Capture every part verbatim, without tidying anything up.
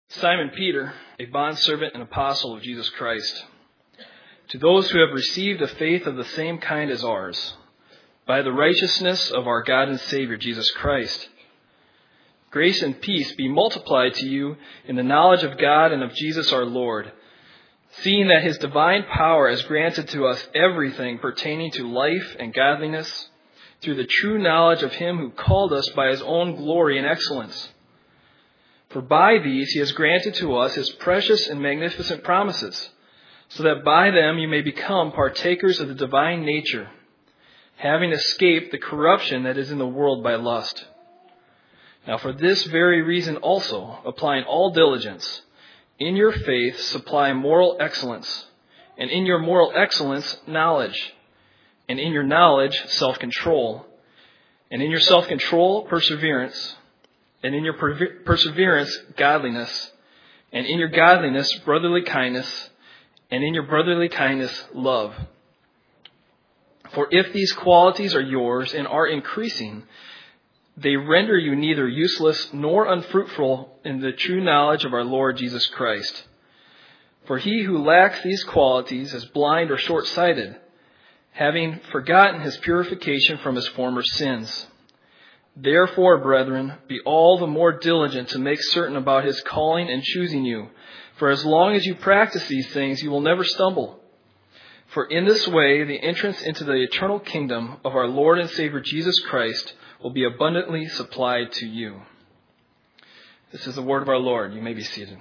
Simon Peter, a bondservant and apostle of Jesus Christ, to those who have received a faith of the same kind as ours, by the righteousness of our God and Savior Jesus Christ, grace and peace be multiplied to you in the knowledge of God and of Jesus our Lord, seeing that his divine power has granted to us everything pertaining to life and godliness through the true knowledge of him who called us by his own glory and excellence. For by these he has granted to us his precious and magnificent promises, so that by them you may become partakers of the divine nature, having escaped the corruption that is in the world by lust. Now for this very reason also, applying all diligence, in your faith supply moral excellence, and in your moral excellence knowledge, and in your knowledge self-control, and in your self-control perseverance, and in your perseverance godliness, and in your godliness brotherly kindness, and in your brotherly kindness love. For if these qualities are yours and are increasing, they render you neither useless nor unfruitful in the true knowledge of our Lord Jesus Christ. For he who lacks these qualities is blind or short-sighted, having forgotten his purification from his former sins. Therefore, brethren, be all the more diligent to make certain about his calling and choosing you. For as long as you practice these things, you will never stumble. For in this way, the entrance into the eternal kingdom of our Lord and Savior Jesus Christ will be abundantly supplied to you. This is the word of our Lord. You may be seated.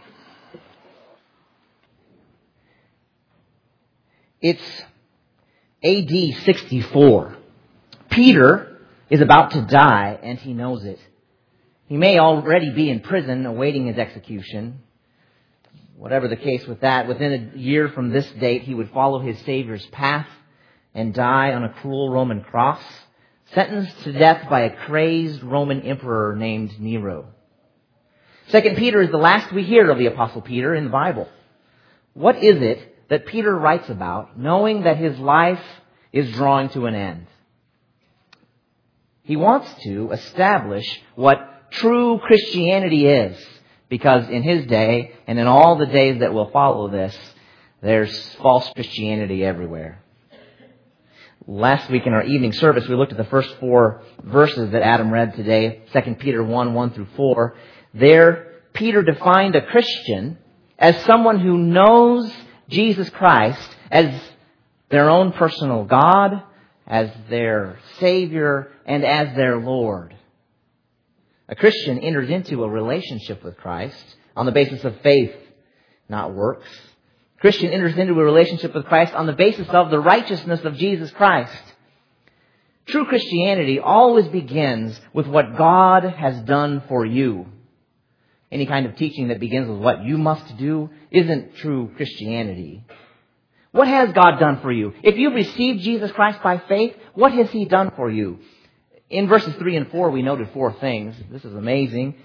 It's A D sixty-four. Peter is about to die, and he knows it. He may already be in prison awaiting his execution. Whatever the case with that, within a year from this date, he would follow his Savior's path and die on a cruel Roman cross, sentenced to death by a crazed Roman emperor named Nero. Second Peter is the last we hear of the Apostle Peter in the Bible. What is it that Peter writes about, knowing that his life is drawing to an end? He wants to establish what true Christianity is, because in his day, and in all the days that will follow this, there's false Christianity everywhere. Last week in our evening service, we looked at the first four verses that Adam read today, Second Peter one, one through four. There, Peter defined a Christian as someone who knows Jesus Christ as their own personal God, as their Savior, and as their Lord. A Christian enters into a relationship with Christ on the basis of faith, not works. A Christian enters into a relationship with Christ on the basis of the righteousness of Jesus Christ. True Christianity always begins with what God has done for you. Any kind of teaching that begins with what you must do isn't true Christianity. What has God done for you? If you've received Jesus Christ by faith, what has he done for you? In verses three and four, we noted four things. This is amazing.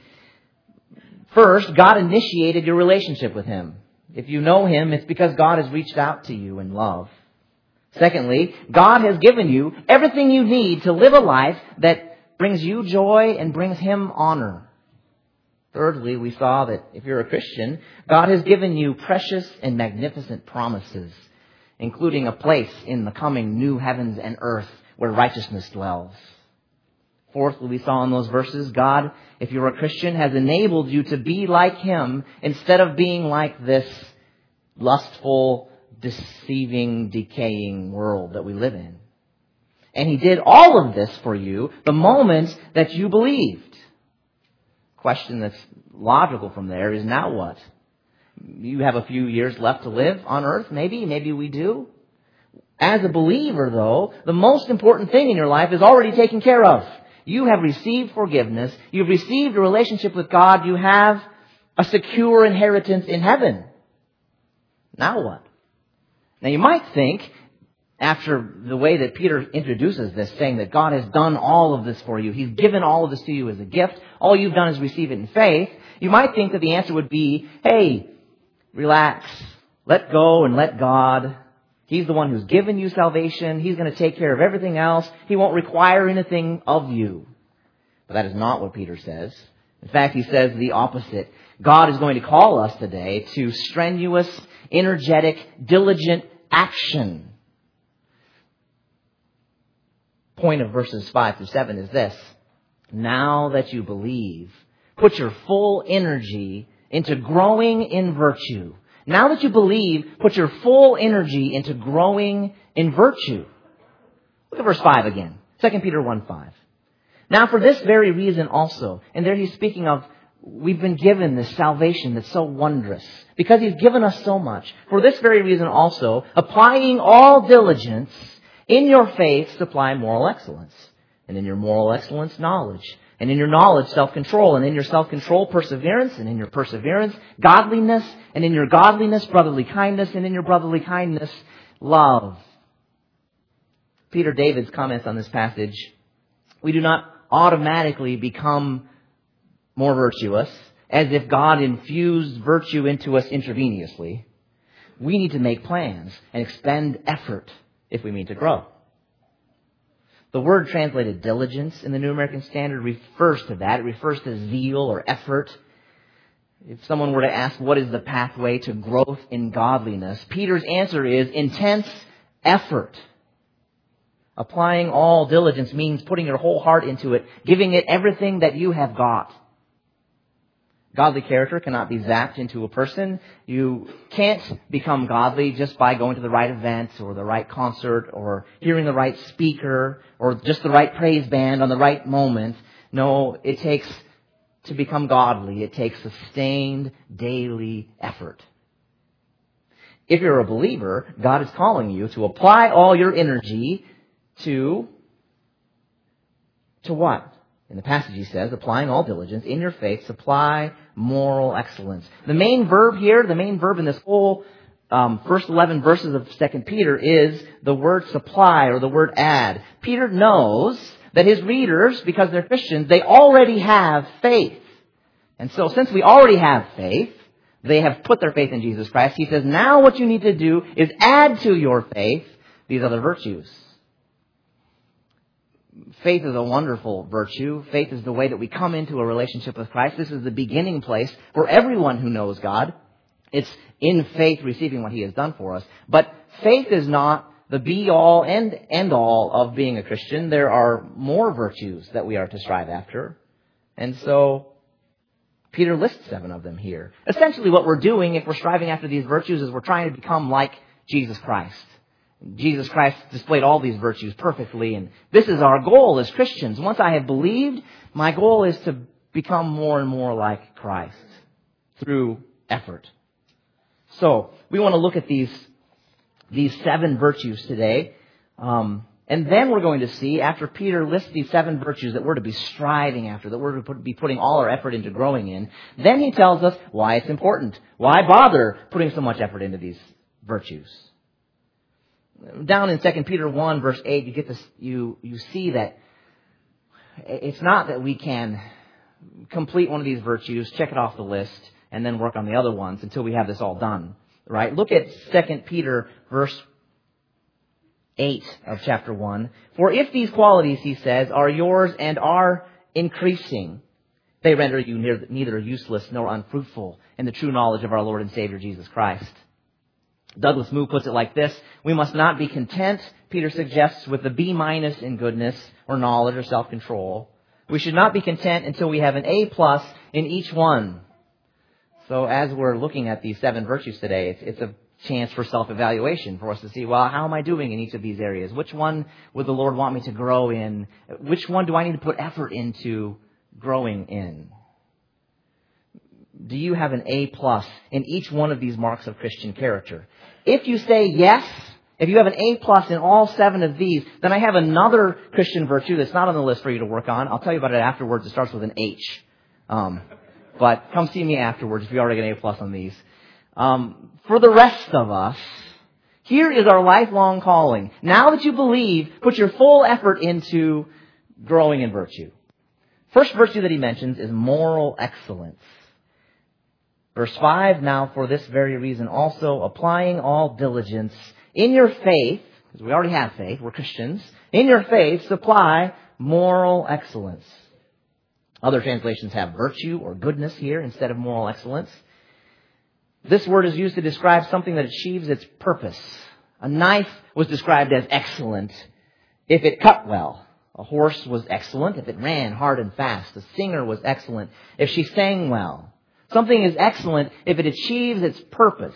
First, God initiated your relationship with him. If you know him, it's because God has reached out to you in love. Secondly, God has given you everything you need to live a life that brings you joy and brings him honor. Thirdly, we saw that if you're a Christian, God has given you precious and magnificent promises, including a place in the coming new heavens and earth where righteousness dwells. Fourthly, we saw in those verses, God, if you're a Christian, has enabled you to be like him instead of being like this lustful, deceiving, decaying world that we live in. And he did all of this for you the moment that you believed. Question that's logical from there is, now what? You have a few years left to live on earth, maybe. Maybe we do. As a believer, though, the most important thing in your life is already taken care of. You have received forgiveness. You've received a relationship with God. You have a secure inheritance in heaven. Now what? Now you might think, after the way that Peter introduces this, saying that God has done all of this for you, he's given all of this to you as a gift, all you've done is receive it in faith, you might think that the answer would be, hey, relax, let go and let God. He's the one who's given you salvation. He's going to take care of everything else. He won't require anything of you. But that is not what Peter says. In fact, he says the opposite. God is going to call us today to strenuous, energetic, diligent action. Point of verses five through seven is this. Now that you believe, put your full energy into growing in virtue. Now that you believe, put your full energy into growing in virtue. Look at verse five again. Second Peter one five. Now for this very reason also, and there he's speaking of, we've been given this salvation that's so wondrous, because he's given us so much. For this very reason also, applying all diligence, in your faith supply moral excellence, and in your moral excellence knowledge, and in your knowledge self-control, and in your self-control perseverance, and in your perseverance godliness, and in your godliness brotherly kindness, and in your brotherly kindness love. Peter David's comments on this passage, we do not automatically become more virtuous as if God infused virtue into us intravenously. We need to make plans and expend effort if we mean to grow. The word translated diligence in the New American Standard refers to that. It refers to zeal or effort. If someone were to ask what is the pathway to growth in godliness, Peter's answer is intense effort. Applying all diligence means putting your whole heart into it, giving it everything that you have got. Godly character cannot be zapped into a person. You can't become godly just by going to the right event or the right concert or hearing the right speaker or just the right praise band on the right moment. No, it takes, to become godly, it takes sustained daily effort. If you're a believer, God is calling you to apply all your energy to, to what? In the passage he says, applying all diligence, in your faith, supply moral excellence. The main verb here, the main verb in this whole um, first eleven verses of Second Peter is the word supply or the word add. Peter knows that his readers, because they're Christians, they already have faith. And so since we already have faith, they have put their faith in Jesus Christ. He says, now what you need to do is add to your faith these other virtues. Faith is a wonderful virtue. Faith is the way that we come into a relationship with Christ. This is the beginning place for everyone who knows God. It's in faith receiving what He has done for us. But faith is not the be-all and end-all of being a Christian. There are more virtues that we are to strive after. And so Peter lists seven of them here. Essentially what we're doing if we're striving after these virtues is we're trying to become like Jesus Christ. Jesus Christ displayed all these virtues perfectly, and this is our goal as Christians. Once I have believed, my goal is to become more and more like Christ through effort. So, we want to look at these, these seven virtues today, um, and then we're going to see, after Peter lists these seven virtues that we're to be striving after, that we're to put, be putting all our effort into growing in, then he tells us why it's important. Why bother putting so much effort into these virtues? Down in Second Peter one, verse eight, you get this, you, you see that it's not that we can complete one of these virtues, check it off the list, and then work on the other ones until we have this all done. Right? Look at Second Peter verse eight of chapter one. For if these qualities, he says, are yours and are increasing, they render you neither useless nor unfruitful in the true knowledge of our Lord and Savior Jesus Christ. Douglas Moo puts it like this: we must not be content, Peter suggests, with the B minus in goodness or knowledge or self-control. We should not be content until we have an A plus in each one. So as we're looking at these seven virtues today, it's, it's a chance for self-evaluation, for us to see, well, how am I doing in each of these areas? Which one would the Lord want me to grow in? Which one do I need to put effort into growing in? Do you have an A plus in each one of these marks of Christian character? If you say yes, if you have an A plus in all seven of these, then I have another Christian virtue that's not on the list for you to work on. I'll tell you about it afterwards. It starts with an H. Um, but come see me afterwards if you already get an A plus on these. Um, for the rest of us, here is our lifelong calling. Now that you believe, put your full effort into growing in virtue. First virtue that he mentions is moral excellence. Verse five, now for this very reason also, applying all diligence in your faith, because we already have faith, we're Christians, in your faith supply moral excellence. Other translations have virtue or goodness here instead of moral excellence. This word is used to describe something that achieves its purpose. A knife was described as excellent if it cut well. A horse was excellent if it ran hard and fast. A singer was excellent if she sang well. Something is excellent if it achieves its purpose.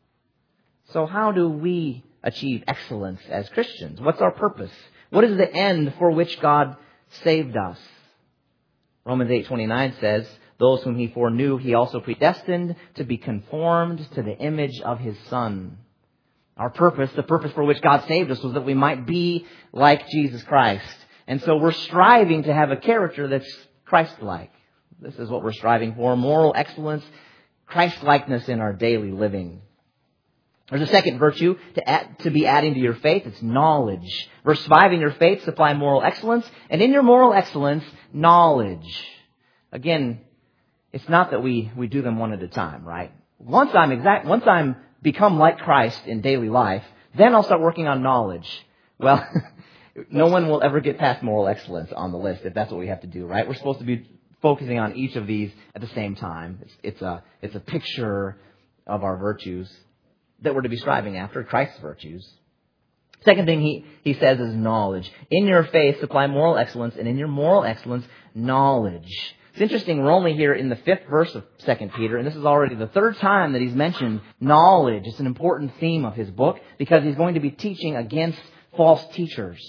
So how do we achieve excellence as Christians? What's our purpose? What is the end for which God saved us? Romans eight twenty-nine says, those whom he foreknew, he also predestined to be conformed to the image of his Son. Our purpose, the purpose for which God saved us, was that we might be like Jesus Christ. And so we're striving to have a character that's Christ-like. This is what we're striving for, moral excellence, Christ-likeness in our daily living. There's a second virtue to add, to be adding to your faith. It's knowledge. Verse five, in your faith, supply moral excellence. And in your moral excellence, knowledge. Again, it's not that we, we do them one at a time, right? Once I'm exact, once I'm become like Christ in daily life, then I'll start working on knowledge. Well, no one will ever get past moral excellence on the list if that's what we have to do, right? We're supposed to be focusing on each of these at the same time. It's, it's a, it's a picture of our virtues that we're to be striving after, Christ's virtues. Second thing he, he says is knowledge. In your faith, supply moral excellence, and in your moral excellence, knowledge. It's interesting, we're only here in the fifth verse of Second Peter, and this is already the third time that he's mentioned knowledge. It's an important theme of his book because he's going to be teaching against false teachers.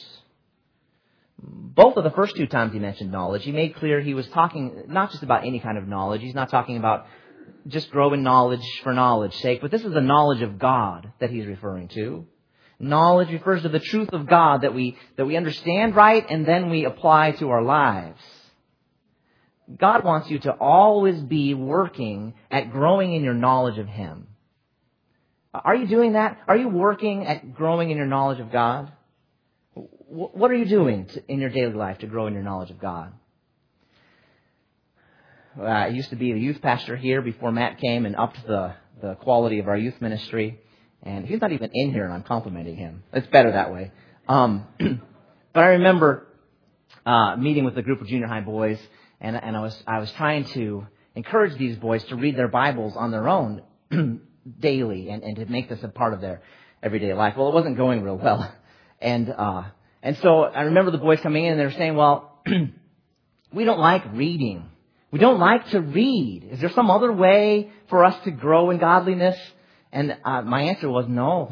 Both of the first two times he mentioned knowledge, he made clear he was talking not just about any kind of knowledge. He's not talking about just grow in knowledge for knowledge's sake, but this is the knowledge of God that he's referring to. Knowledge refers to the truth of God that we that we understand right and then we apply to our lives. God wants you to always be working at growing in your knowledge of Him. Are you doing that? Are you working at growing in your knowledge of God? What are you doing to, in your daily life to grow in your knowledge of God? Uh, I used to be the youth pastor here before Matt came and upped the, the quality of our youth ministry. And he's not even in here and I'm complimenting him. It's better that way. Um, but I remember uh, meeting with a group of junior high boys and, and I was I was trying to encourage these boys to read their Bibles on their own daily and, and to make this a part of their everyday life. Well, it wasn't going real well. And uh, and so I remember the boys coming in and they were saying, well, we don't like reading. We don't like to read. Is there some other way for us to grow in godliness? And uh, my answer was no.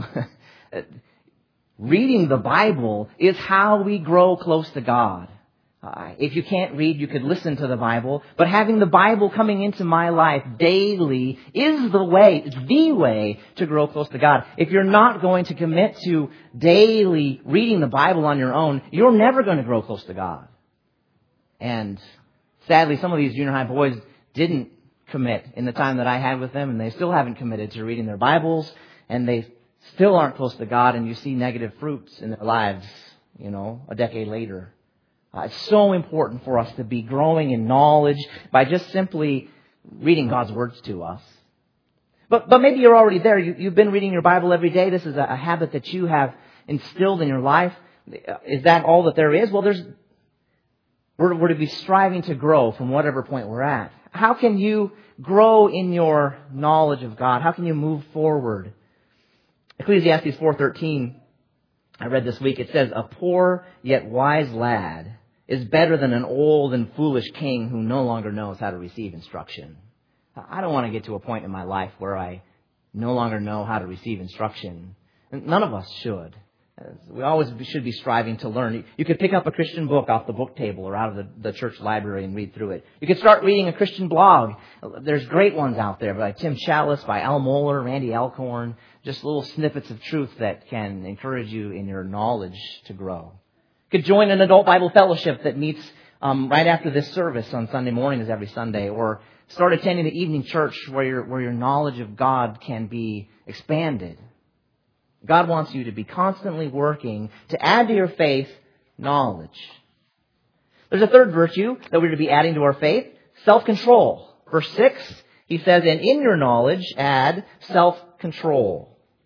Reading the Bible is how we grow close to God. Uh, if you can't read, you could listen to the Bible. But having the Bible coming into my life daily is the way, it's the way to grow close to God. If you're not going to commit to daily reading the Bible on your own, you're never going to grow close to God. And sadly, some of these junior high boys didn't commit in the time that I had with them, and they still haven't committed to reading their Bibles, and they still aren't close to God, and you see negative fruits in their lives, you know, a decade later. Uh, it's so important for us to be growing in knowledge by just simply reading God's words to us. But but maybe you're already there. You, you've been reading your Bible every day. This is a, a habit that you have instilled in your life. Is that all that there is? Well, there's we're, we're to be striving to grow from whatever point we're at. How can you grow in your knowledge of God? How can you move forward? Ecclesiastes four thirteen, I read this week, it says, a poor yet wise lad is better than an old and foolish king who no longer knows how to receive instruction. I don't want to get to a point in my life where I no longer know how to receive instruction. None of us should. We always should be striving to learn. You could pick up a Christian book off the book table or out of the, the church library and read through it. You could start reading a Christian blog. There's great ones out there by Tim Chalice, by Al Mohler, Randy Alcorn. Just little snippets of truth that can encourage you in your knowledge to grow. You could join an adult Bible fellowship that meets um, right after this service on Sunday mornings every Sunday, or start attending the evening church where your where your knowledge of God can be expanded. God wants you to be constantly working to add to your faith knowledge. There's a third virtue that we're to be adding to our faith, self-control. Verse six, he says, and in your knowledge add self-control.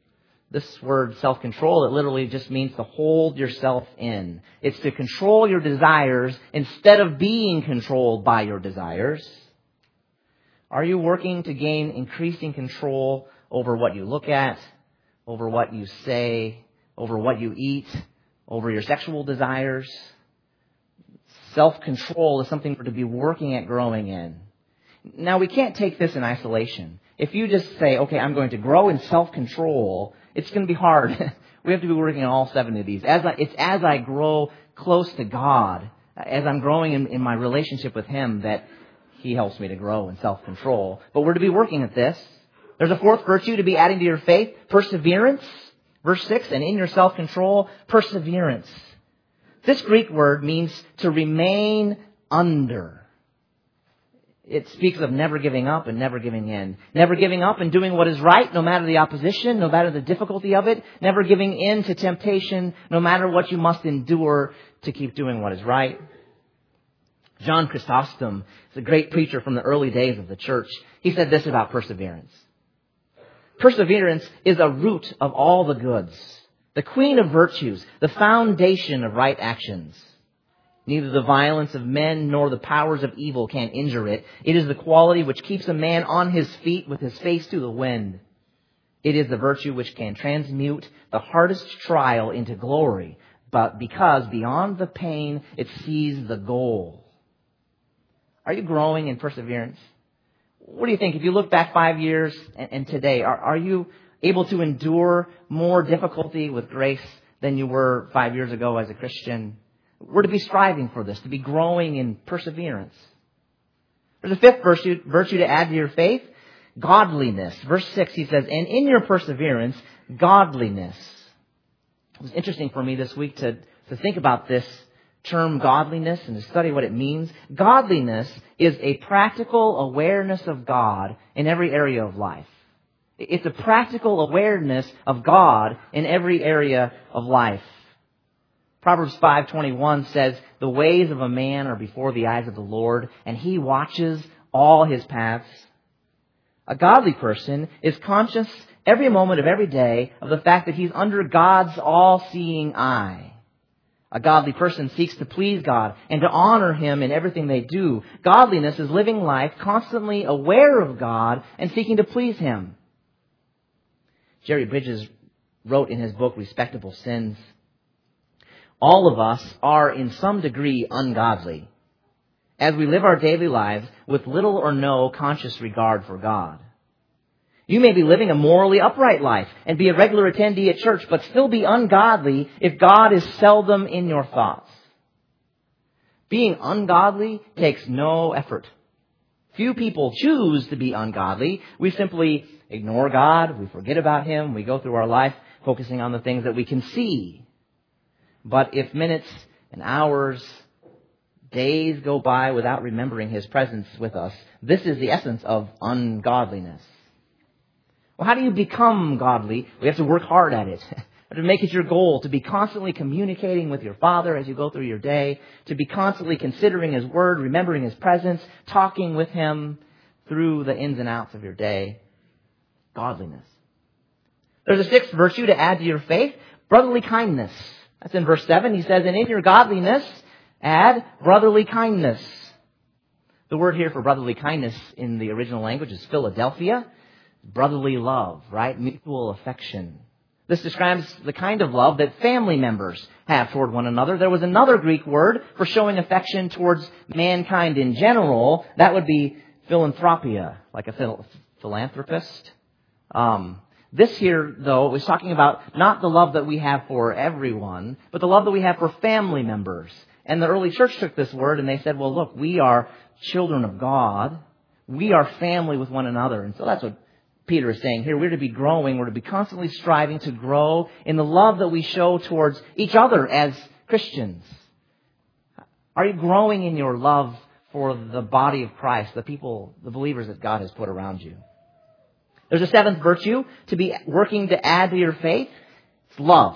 This word self-control, it literally just means to hold yourself in. It's to control your desires instead of being controlled by your desires. Are you working to gain increasing control over what you look at, over what you say, over what you eat, over your sexual desires? Self-control is something we're to be working at growing in. Now, we can't take this in isolation. If you just say, okay, I'm going to grow in self-control, it's going to be hard. We have to be working on all seven of these. As I, it's as I grow close to God, as I'm growing in, in my relationship with Him, that He helps me to grow in self-control. But we're to be working at this. There's a fourth virtue to be adding to your faith, perseverance. Verse six, and in your self-control, perseverance. This Greek word means to remain under. It speaks of never giving up and never giving in. Never giving up and doing what is right, no matter the opposition, no matter the difficulty of it. Never giving in to temptation, no matter what you must endure to keep doing what is right. John Chrysostom is a great preacher from the early days of the church. He said this about perseverance. Perseverance is a root of all the goods, the queen of virtues, the foundation of right actions. Neither the violence of men nor the powers of evil can injure it. It is the quality which keeps a man on his feet with his face to the wind. It is the virtue which can transmute the hardest trial into glory, but because beyond the pain it sees the goal. Are you growing in perseverance? What do you think? If you look back five years and, and today, are, are you able to endure more difficulty with grace than you were five years ago as a Christian? We're to be striving for this, to be growing in perseverance. There's a fifth virtue, virtue to add to your faith, godliness. Verse six, he says, and in your perseverance, godliness. It was interesting for me this week to, to think about this term godliness and to study what it means. Godliness is a practical awareness of God in every area of life. It's a practical awareness of God in every area of life. Proverbs five twenty-one says, the ways of a man are before the eyes of the Lord, and He watches all his paths. A godly person is conscious every moment of every day of the fact that he's under God's all-seeing eye. A godly person seeks to please God and to honor Him in everything they do. Godliness is living life constantly aware of God and seeking to please Him. Jerry Bridges wrote in his book, Respectable Sins, all of us are in some degree ungodly as we live our daily lives with little or no conscious regard for God. You may be living a morally upright life and be a regular attendee at church, but still be ungodly if God is seldom in your thoughts. Being ungodly takes no effort. Few people choose to be ungodly. We simply ignore God, we forget about Him, we go through our life focusing on the things that we can see. But if minutes and hours, days go by without remembering His presence with us, this is the essence of ungodliness. Well, how do you become godly? We have to work hard at it. To make it your goal to be constantly communicating with your Father as you go through your day, to be constantly considering His Word, remembering His presence, talking with Him through the ins and outs of your day. Godliness. There's a sixth virtue to add to your faith, brotherly kindness. That's in verse seven. He says, and in your godliness, add brotherly kindness. The word here for brotherly kindness in the original language is Philadelphia. Brotherly love, right? Mutual affection. This describes the kind of love that family members have toward one another. There was another Greek word for showing affection towards mankind in general. That would be philanthropia, like a phil- philanthropist. Um, this here, though, was talking about not the love that we have for everyone, but the love that we have for family members. And the early church took this word and they said, well, look, we are children of God. We are family with one another. And so that's what Peter is saying here. We're to be growing. We're to be constantly striving to grow in the love that we show towards each other as Christians. Are you growing in your love for the body of Christ, the people, the believers that God has put around you? There's a seventh virtue to be working to add to your faith. It's love.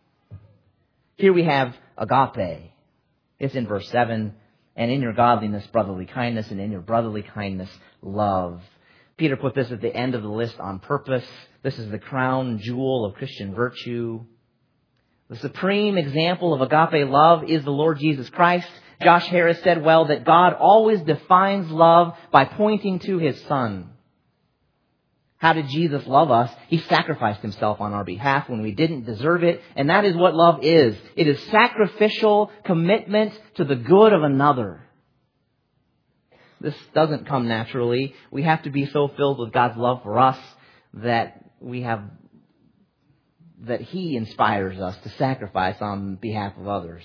Here we have agape. It's in verse seven. And in your godliness, brotherly kindness, and in your brotherly kindness, love. Peter put this at the end of the list on purpose. This is the crown jewel of Christian virtue. The supreme example of agape love is the Lord Jesus Christ. Josh Harris said well that God always defines love by pointing to His Son. How did Jesus love us? He sacrificed Himself on our behalf when we didn't deserve it. And that is what love is. It is sacrificial commitment to the good of another. This doesn't come naturally. We have to be so filled with God's love for us that we have, that He inspires us to sacrifice on behalf of others.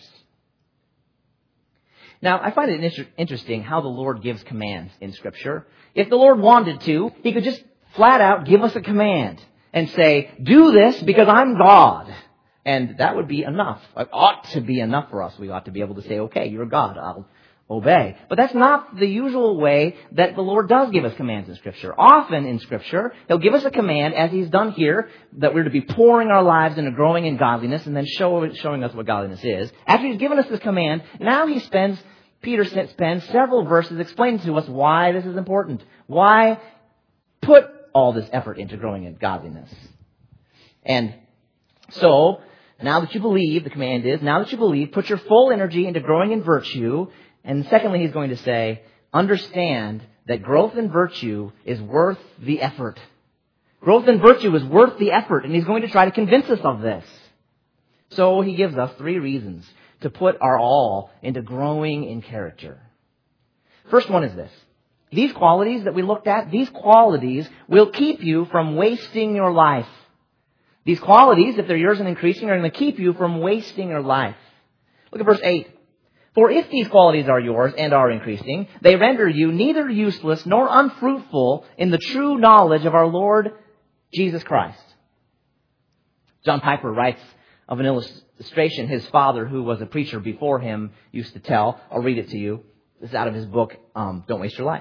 Now, I find it inter- interesting how the Lord gives commands in Scripture. If the Lord wanted to, He could just flat out give us a command and say, do this because I'm God. And that would be enough. It ought to be enough for us. We ought to be able to say, okay, you're God, I'll obey. But that's not the usual way that the Lord does give us commands in Scripture. Often in Scripture, He'll give us a command, as He's done here, that we're to be pouring our lives into growing in godliness and then show, showing us what godliness is. After He's given us this command, now He spends, Peter spends several verses explaining to us why this is important. Why put all this effort into growing in godliness. And so, now that you believe, the command is, now that you believe, put your full energy into growing in virtue. And secondly, he's going to say, understand that growth in virtue is worth the effort. Growth in virtue is worth the effort, and he's going to try to convince us of this. So he gives us three reasons to put our all into growing in character. First one is this. These qualities that we looked at, these qualities will keep you from wasting your life. These qualities, if they're yours and increasing, are going to keep you from wasting your life. Look at verse eight. For if these qualities are yours and are increasing, they render you neither useless nor unfruitful in the true knowledge of our Lord Jesus Christ. John Piper writes of an illustration his father, who was a preacher before him, used to tell. I'll read it to you. This is out of his book, um, Don't Waste Your Life.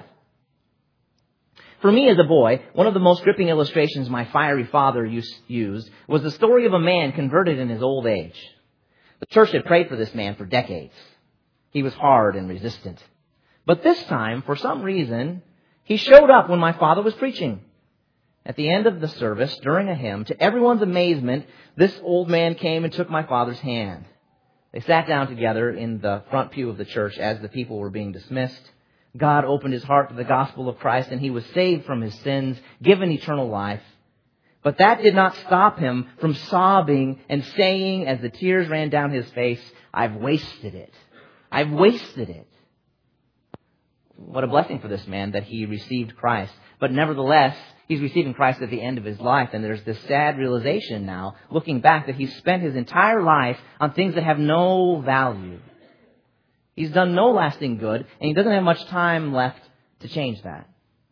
For me as a boy, one of the most gripping illustrations my fiery father used was the story of a man converted in his old age. The church had prayed for this man for decades. He was hard and resistant. But this time, for some reason, he showed up when my father was preaching. At the end of the service, during a hymn, to everyone's amazement, this old man came and took my father's hand. They sat down together in the front pew of the church as the people were being dismissed. God opened his heart to the gospel of Christ, and he was saved from his sins, given eternal life. But that did not stop him from sobbing and saying, as the tears ran down his face, I've wasted it. I've wasted it. What a blessing for this man that he received Christ. But nevertheless, he's receiving Christ at the end of his life, and there's this sad realization now, looking back, that he's spent his entire life on things that have no value. He's done no lasting good, and he doesn't have much time left to change that.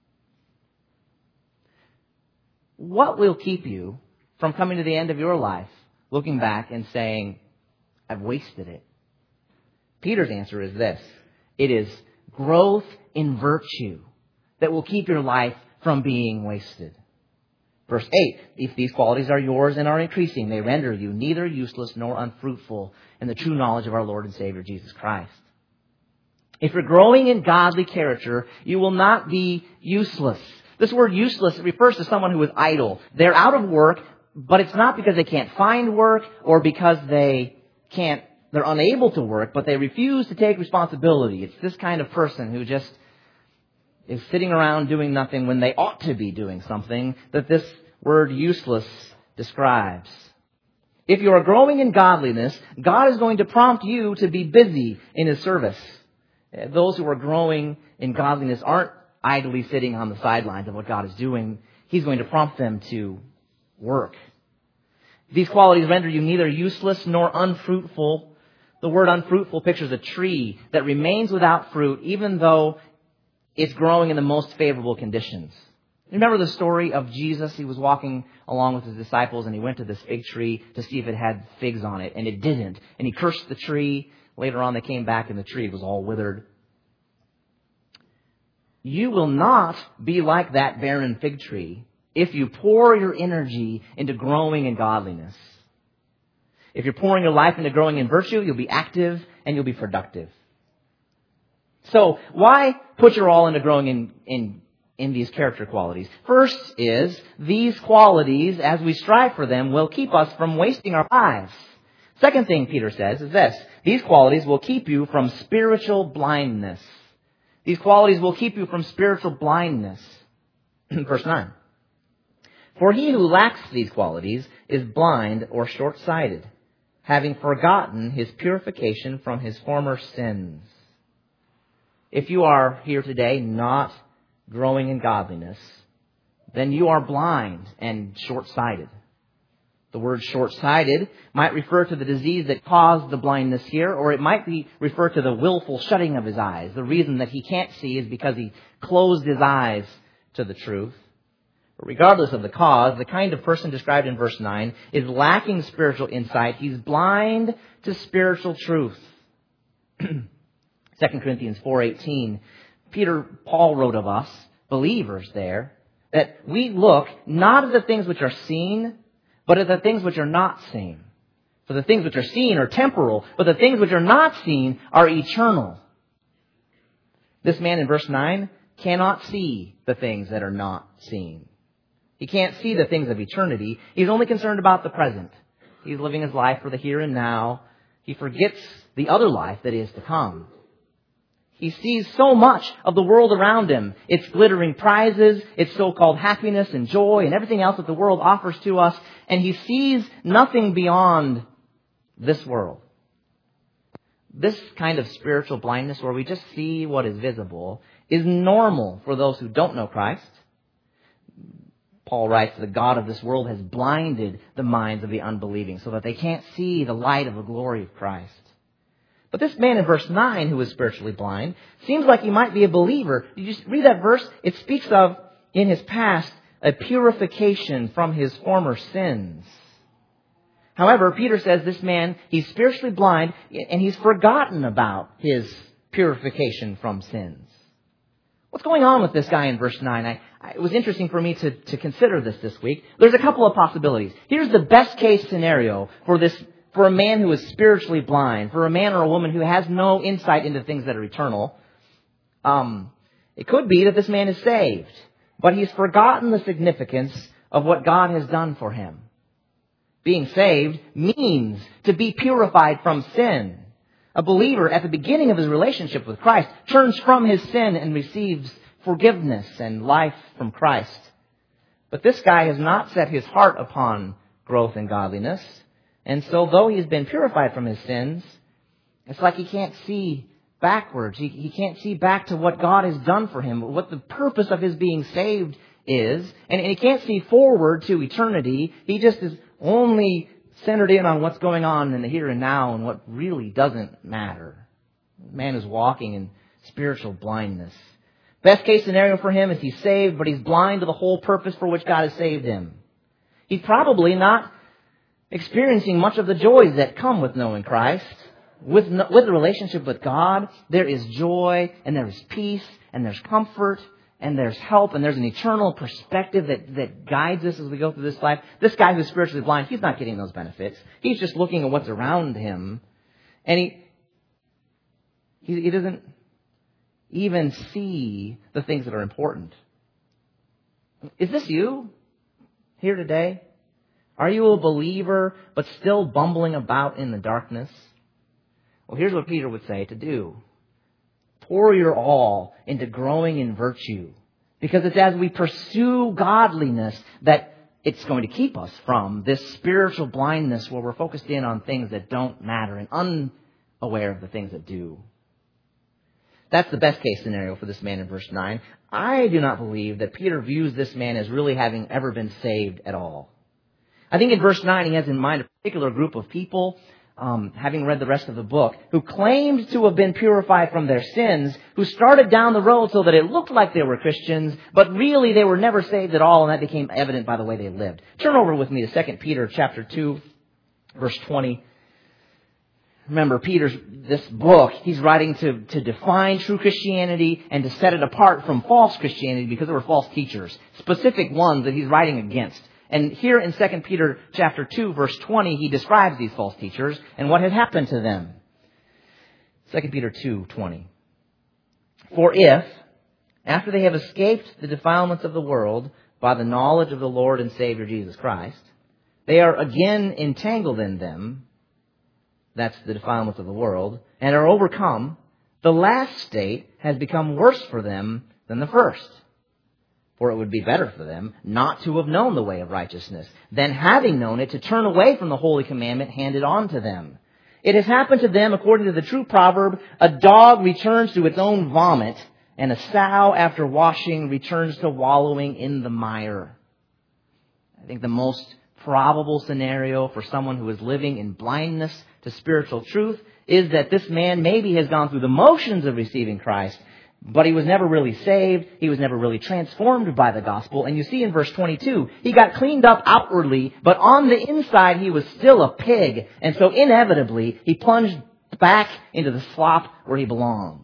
What will keep you from coming to the end of your life, looking back and saying, I've wasted it? Peter's answer is this. It is growth in virtue that will keep your life from being wasted. Verse eight, if these qualities are yours and are increasing, they render you neither useless nor unfruitful in the true knowledge of our Lord and Savior Jesus Christ. If you're growing in godly character, you will not be useless. This word useless refers to someone who is idle. They're out of work, but it's not because they can't find work or because they can't, they're unable to work, but they refuse to take responsibility. It's this kind of person who just is sitting around doing nothing when they ought to be doing something that this word useless describes. If you are growing in godliness, God is going to prompt you to be busy in His service. Those who are growing in godliness aren't idly sitting on the sidelines of what God is doing. He's going to prompt them to work. These qualities render you neither useless nor unfruitful. The word unfruitful pictures a tree that remains without fruit even though it's growing in the most favorable conditions. Remember the story of Jesus? He was walking along with his disciples and he went to this fig tree to see if it had figs on it, and it didn't. And he cursed the tree. Later on they came back and the tree was all withered. You will not be like that barren fig tree if you pour your energy into growing in godliness. If you're pouring your life into growing in virtue, you'll be active and you'll be productive. So, why put your all into growing in, in in these character qualities. First is, these qualities, as we strive for them, will keep us from wasting our lives. Second thing Peter says is this: these qualities will keep you from spiritual blindness. These qualities will keep you from spiritual blindness. Verse nine. For he who lacks these qualities is blind or short-sighted, having forgotten his purification from his former sins. If you are here today not growing in godliness, then you are blind and short-sighted. The word short-sighted might refer to the disease that caused the blindness here, or it might be refer to the willful shutting of his eyes. The reason that he can't see is because he closed his eyes to the truth. But regardless of the cause, the kind of person described in verse nine is lacking spiritual insight. He's blind to spiritual truth. Second Corinthians four eighteen, Peter, Paul wrote of us, believers there, that we look not at the things which are seen, but at the things which are not seen. For the things which are seen are temporal, but the things which are not seen are eternal. This man in verse nine cannot see the things that are not seen. He can't see the things of eternity. He's only concerned about the present. He's living his life for the here and now. He forgets the other life that is to come. He sees so much of the world around him, its glittering prizes, its so-called happiness and joy and everything else that the world offers to us, and he sees nothing beyond this world. This kind of spiritual blindness, where we just see what is visible, is normal for those who don't know Christ. Paul writes, the God of this world has blinded the minds of the unbelieving so that they can't see the light of the glory of Christ. But this man in verse nine, who is spiritually blind, seems like he might be a believer. Did you read that verse? It speaks of, in his past, a purification from his former sins. However, Peter says this man, he's spiritually blind, and he's forgotten about his purification from sins. What's going on with this guy in verse nine? I, I, it was interesting for me to, to consider this this week. There's a couple of possibilities. Here's the best case scenario for this For a man who is spiritually blind, for a man or a woman who has no insight into things that are eternal. Um, it could be that this man is saved, but he's forgotten the significance of what God has done for him. Being saved means to be purified from sin. A believer at the beginning of his relationship with Christ turns from his sin and receives forgiveness and life from Christ. But this guy has not set his heart upon growth in godliness. And so though he's been purified from his sins, it's like he can't see backwards. He, he can't see back to what God has done for him, what the purpose of his being saved is. And, and he can't see forward to eternity. He just is only centered in on what's going on in the here and now and what really doesn't matter. Man is walking in spiritual blindness. Best case scenario for him is he's saved, but he's blind to the whole purpose for which God has saved him. He's probably not experiencing much of the joys that come with knowing Christ. With, with the relationship with God, there is joy, and there is peace, and there's comfort, and there's help, and there's an eternal perspective that, that guides us as we go through this life. This guy who's spiritually blind, he's not getting those benefits. He's just looking at what's around him, and he, he, he doesn't even see the things that are important. Is this you here today? Are you a believer, but still bumbling about in the darkness? Well, here's what Peter would say to do. Pour your all into growing in virtue. Because it's as we pursue godliness that it's going to keep us from this spiritual blindness where we're focused in on things that don't matter and unaware of the things that do. That's the best case scenario for this man in verse nine. I do not believe that Peter views this man as really having ever been saved at all. I think in verse nine he has in mind a particular group of people, um, having read the rest of the book, who claimed to have been purified from their sins, who started down the road so that it looked like they were Christians, but really they were never saved at all, and that became evident by the way they lived. Turn over with me to Second Peter chapter two, verse twenty. Remember, Peter's, this book, he's writing to, to define true Christianity and to set it apart from false Christianity because there were false teachers, specific ones that he's writing against. And here in Second Peter chapter two, verse twenty, he describes these false teachers and what had happened to them. Second Peter two, twenty. For if, after they have escaped the defilements of the world by the knowledge of the Lord and Savior Jesus Christ, they are again entangled in them, that's the defilements of the world, and are overcome, the last state has become worse for them than the first. For it would be better for them not to have known the way of righteousness, than having known it to turn away from the holy commandment handed on to them. It has happened to them, according to the true proverb, a dog returns to its own vomit, and a sow after washing returns to wallowing in the mire. I think the most probable scenario for someone who is living in blindness to spiritual truth is that this man maybe has gone through the motions of receiving Christ, but he was never really saved. He was never really transformed by the gospel. And you see in verse twenty-two, he got cleaned up outwardly, but on the inside he was still a pig. And so inevitably, he plunged back into the slop where he belonged.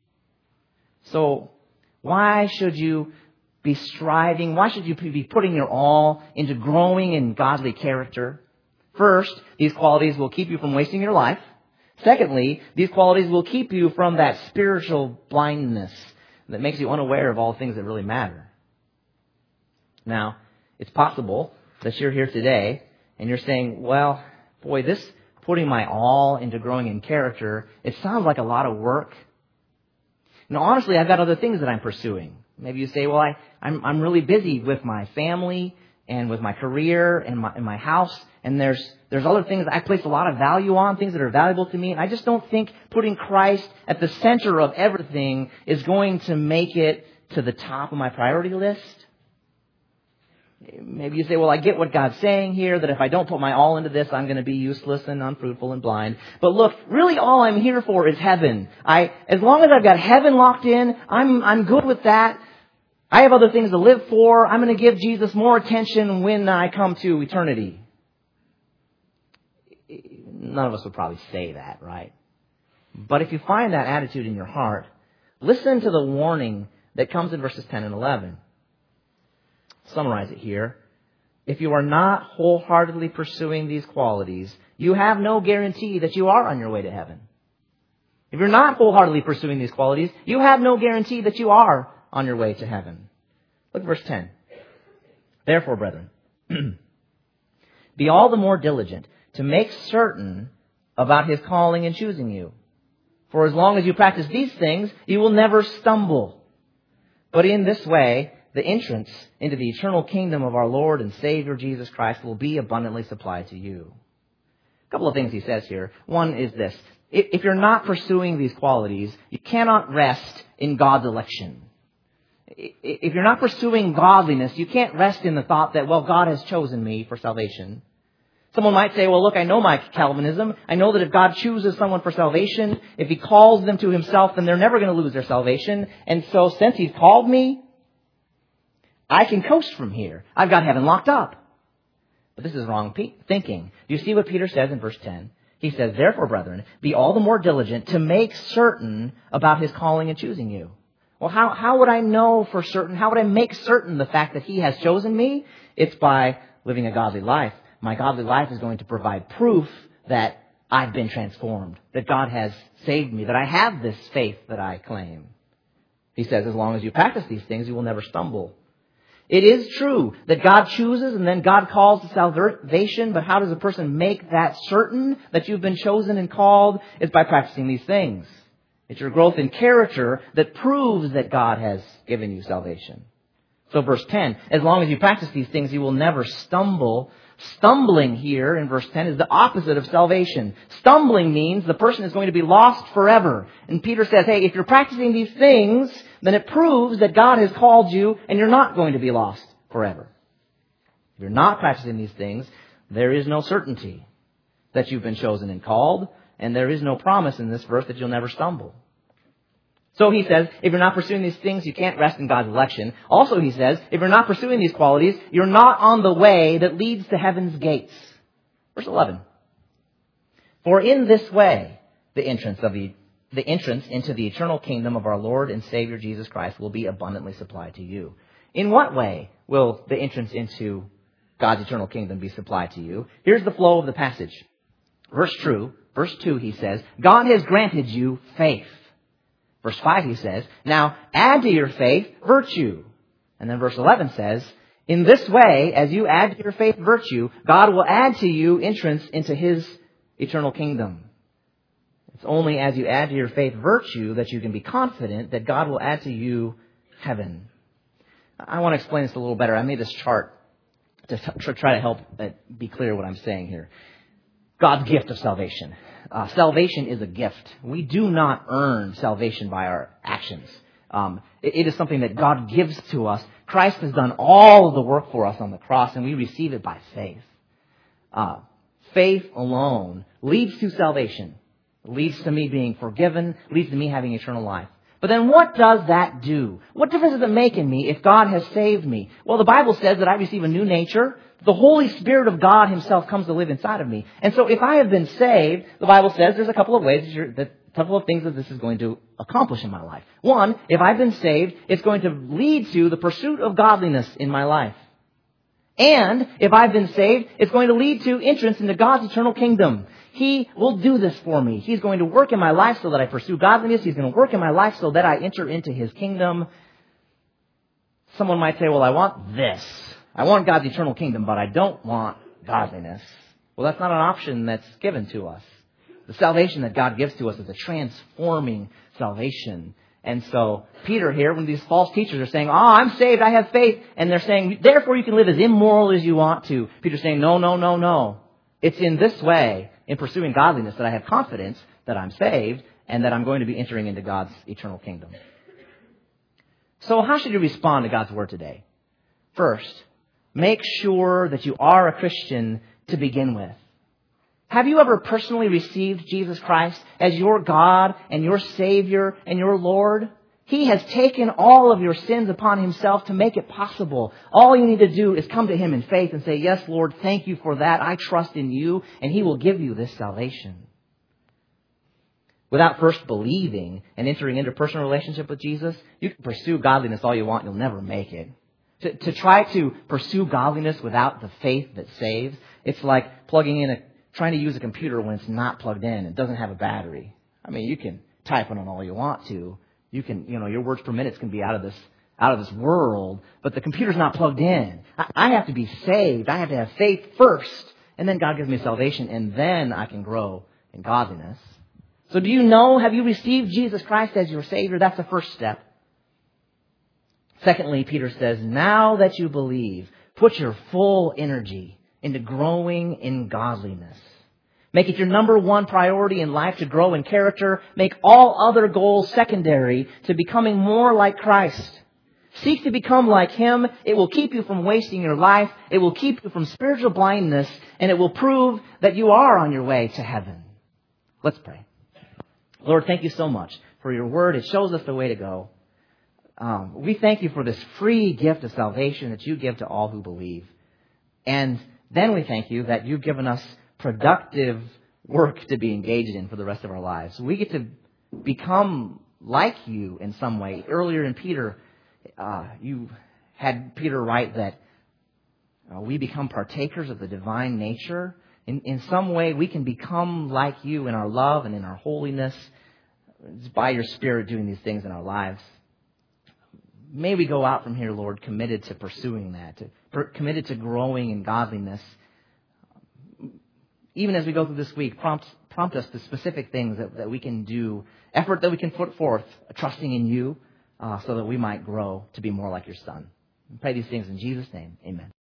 So why should you be striving? Why should you be putting your all into growing in godly character? First, these qualities will keep you from wasting your life. Secondly, these qualities will keep you from that spiritual blindness that makes you unaware of all things that really matter. Now, it's possible that you're here today and you're saying, well, boy, this putting my all into growing in character, it sounds like a lot of work. Now, honestly, I've got other things that I'm pursuing. Maybe you say, well, I, I'm, I'm really busy with my family and with my career and my, and my house. And there's, there's other things I place a lot of value on, things that are valuable to me. And I just don't think putting Christ at the center of everything is going to make it to the top of my priority list. Maybe you say, well, I get what God's saying here, that if I don't put my all into this, I'm going to be useless and unfruitful and blind. But look, really all I'm here for is heaven. I, as long as I've got heaven locked in, I'm, I'm good with that. I have other things to live for. I'm going to give Jesus more attention when I come to eternity. None of us would probably say that, right? But if you find that attitude in your heart, listen to the warning that comes in verses ten and eleven. Summarize it here. If you are not wholeheartedly pursuing these qualities, you have no guarantee that you are on your way to heaven. If you're not wholeheartedly pursuing these qualities, you have no guarantee that you are on your way to heaven. Look at verse ten. Therefore, brethren, be all the more diligent to make certain about His calling and choosing you. For as long as you practice these things, you will never stumble. But in this way, the entrance into the eternal kingdom of our Lord and Savior Jesus Christ will be abundantly supplied to you. A couple of things he says here. One is this. If you're not pursuing these qualities, you cannot rest in God's election. If you're not pursuing godliness, you can't rest in the thought that, well, God has chosen me for salvation. Someone might say, well, look, I know my Calvinism. I know that if God chooses someone for salvation, if He calls them to Himself, then they're never going to lose their salvation. And so since He's called me, I can coast from here. I've got heaven locked up. But this is wrong thinking. Do you see what Peter says in verse ten? He says, therefore, brethren, be all the more diligent to make certain about His calling and choosing you. Well, how, how would I know for certain? How would I make certain the fact that He has chosen me? It's by living a godly life. My godly life is going to provide proof that I've been transformed, that God has saved me, that I have this faith that I claim. He says, as long as you practice these things, you will never stumble. It is true that God chooses and then God calls to salvation, but how does a person make that certain that you've been chosen and called? It's by practicing these things. It's your growth in character that proves that God has given you salvation. So verse ten, as long as you practice these things, you will never stumble. Stumbling here in verse ten is the opposite of salvation. Stumbling means the person is going to be lost forever. And Peter says, hey, if you're practicing these things, then it proves that God has called you and you're not going to be lost forever. If you're not practicing these things, there is no certainty that you've been chosen and called, and there is no promise in this verse that you'll never stumble. So he says, if you're not pursuing these things, you can't rest in God's election. Also, he says, if you're not pursuing these qualities, you're not on the way that leads to heaven's gates. Verse eleven. For in this way, the entrance of the, the entrance into the eternal kingdom of our Lord and Savior Jesus Christ will be abundantly supplied to you. In what way will the entrance into God's eternal kingdom be supplied to you? Here's the flow of the passage. Verse two, verse two, he says, God has granted you faith. Verse five, he says, now add to your faith virtue. And then verse eleven says, in this way, as you add to your faith virtue, God will add to you entrance into His eternal kingdom. It's only as you add to your faith virtue that you can be confident that God will add to you heaven. I want to explain this a little better. I made this chart to t- try to help be clear what I'm saying here. God's gift of salvation. Uh, salvation is a gift. We do not earn salvation by our actions. Um, it, it is something that God gives to us. Christ has done all of the work for us on the cross, and we receive it by faith. Uh, faith alone leads to salvation. Leads to me being forgiven, leads to me having eternal life. But then what does that do? What difference does it make in me if God has saved me? Well, the Bible says that I receive a new nature. The Holy Spirit of God Himself comes to live inside of me. And so if I have been saved, the Bible says there's a couple of ways, that you're, that, a couple of things that this is going to accomplish in my life. One, if I've been saved, it's going to lead to the pursuit of godliness in my life. And if I've been saved, it's going to lead to entrance into God's eternal kingdom. He will do this for me. He's going to work in my life so that I pursue godliness. He's going to work in my life so that I enter into His kingdom. Someone might say, well, I want this. I want God's eternal kingdom, but I don't want godliness. Well, that's not an option that's given to us. The salvation that God gives to us is a transforming salvation. And so Peter here, when these false teachers are saying, oh, I'm saved, I have faith, and they're saying, therefore you can live as immoral as you want to. Peter's saying, no, no, no, no. It's in this way, in pursuing godliness, that I have confidence that I'm saved and that I'm going to be entering into God's eternal kingdom. So how should you respond to God's word today? First, make sure that you are a Christian to begin with. Have you ever personally received Jesus Christ as your God and your Savior and your Lord? He has taken all of your sins upon Himself to make it possible. All you need to do is come to Him in faith and say, yes, Lord, thank you for that. I trust in you, and He will give you this salvation. Without first believing and entering into a personal relationship with Jesus, you can pursue godliness all you want, you'll never make it. To, to try to pursue godliness without the faith that saves, it's like plugging in a, trying to use a computer when it's not plugged in. It doesn't have a battery. I mean, you can type on it all you want to. You can, you know, your words per minute can be out of this, out of this world, but the computer's not plugged in. I, I have to be saved. I have to have faith first, and then God gives me salvation, and then I can grow in godliness. So do you know, have you received Jesus Christ as your Savior? That's the first step. Secondly, Peter says, now that you believe, put your full energy into growing in godliness. Make it your number one priority in life to grow in character. Make all other goals secondary to becoming more like Christ. Seek to become like Him. It will keep you from wasting your life. It will keep you from spiritual blindness. And it will prove that you are on your way to heaven. Let's pray. Lord, thank you so much for your word. It shows us the way to go. Um, we thank you for this free gift of salvation that you give to all who believe. And then we thank you that you've given us productive work to be engaged in for the rest of our lives. We get to become like you in some way. Earlier in Peter, uh, you had Peter write that uh, we become partakers of the divine nature. In, in some way, we can become like you in our love and in our holiness. It's by your Spirit doing these things in our lives. May we go out from here, Lord, committed to pursuing that, to, per, committed to growing in godliness. Even as we go through this week, prompt, prompt us to specific things that, that we can do, effort that we can put forth, trusting in you, uh, so that we might grow to be more like your Son. I pray these things in Jesus' name. Amen.